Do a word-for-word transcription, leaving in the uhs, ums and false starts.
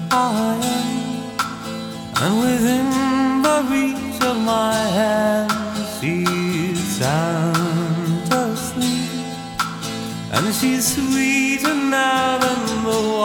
I am, and within the reach of my hand she's sound asleep, and she's sweeter now than the